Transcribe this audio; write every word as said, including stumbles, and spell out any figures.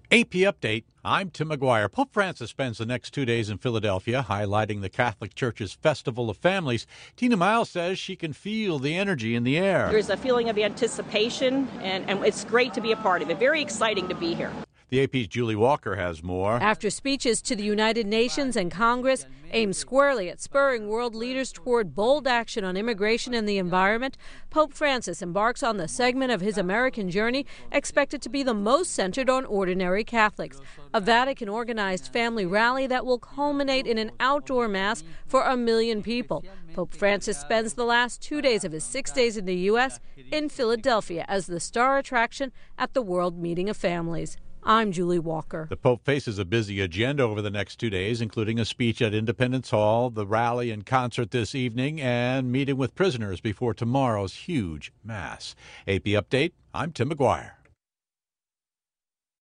A P Update, I'm Tim McGuire. Pope Francis spends the next two days in Philadelphia highlighting the Catholic Church's Festival of Families. Tina Miles says she can feel the energy in the air. There's a feeling of anticipation, and, and it's great to be a part of it. Very exciting to be here. The A P's Julie Walker has more. After speeches to the United Nations and Congress aimed squarely at spurring world leaders toward bold action on immigration and the environment, Pope Francis embarks on the segment of his American journey expected to be the most centered on ordinary Catholics, a Vatican-organized family rally that will culminate in an outdoor mass for a million people. Pope Francis spends the last two days of his six days in the U S in Philadelphia as the star attraction at the World Meeting of Families. I'm Julie Walker. The Pope faces a busy agenda over the next two days, including a speech at Independence Hall, the rally and concert this evening, and meeting with prisoners before tomorrow's huge Mass. A P Update, I'm Tim McGuire.